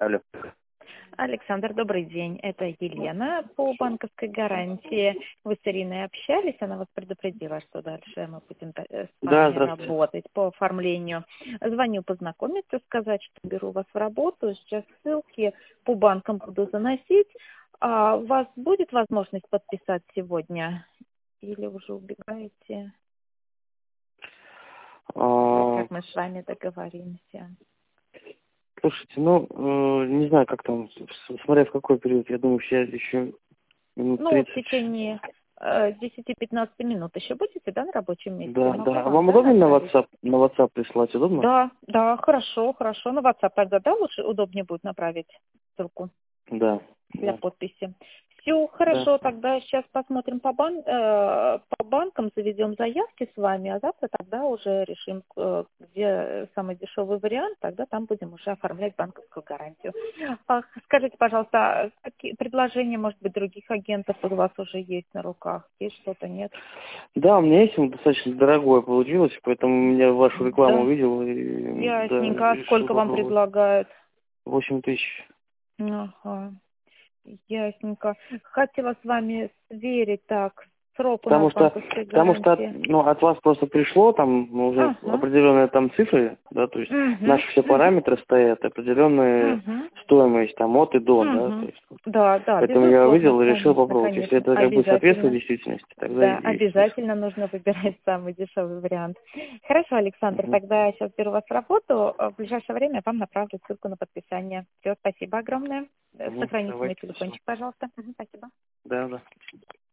Алло. Александр, добрый день. Это Елена по банковской гарантии. Вы с Ириной общались, она вас предупредила, что дальше мы будем с Да, вами здравствуйте. работать по оформлению. Звоню познакомиться, сказать, что беру вас в работу. Сейчас ссылки по банкам буду заносить. А у вас будет возможность подписать сегодня? Или уже убегаете? А, Как мы с вами договоримся? слушайте, не знаю, как там, смотря в какой период, я думаю, сейчас еще минут Ну, в 30. течение 10-15 минут еще будете, да, на рабочем месте? Да, Могу да. А вам, вам да, удобно направить? На WhatsApp прислать? Удобно? Да, да, хорошо, хорошо. На WhatsApp тогда, да, лучше, удобнее будет направить ссылку Да, для да, подписи. Все да. хорошо, тогда сейчас посмотрим по банкам, заведем заявки с вами, а завтра тогда уже решим, где самый дешевый вариант, тогда там будем уже оформлять банковскую гарантию. Скажите, пожалуйста, какие предложения, может быть, других агентов у вас уже есть на руках? Есть что-то, нет? Да, у меня есть, он достаточно дорогое получилось, поэтому я вашу рекламу Да, увидел и, да, ясненько. А решил сколько вам попробовать. предлагают? 8000. Ага. Ясненько. Хотела с вами сверить так, срок у нас Потому что, банковской потому что гарантии. от вас просто пришло там уже Ага. определенные там цифры, да, то есть Угу. наши все Угу. параметры стоят, определенная Угу. стоимость там от и до, да, то Угу. есть вот. Да, да, Поэтому я безусловно, увидел и решил конечно, попробовать. Если конечно. это как бы соответствует Обязательно. действительности, тогда Да, и есть смысл. обязательно нужно выбирать самый дешевый вариант. Хорошо, Александр, Мгм. тогда я сейчас беру вас в работу. В ближайшее время вам направлю ссылку на подписание. Все, спасибо огромное. Мгм. Сохраните мой Давайте, спасибо. телефончик, пожалуйста. Мгм, спасибо. Да, да.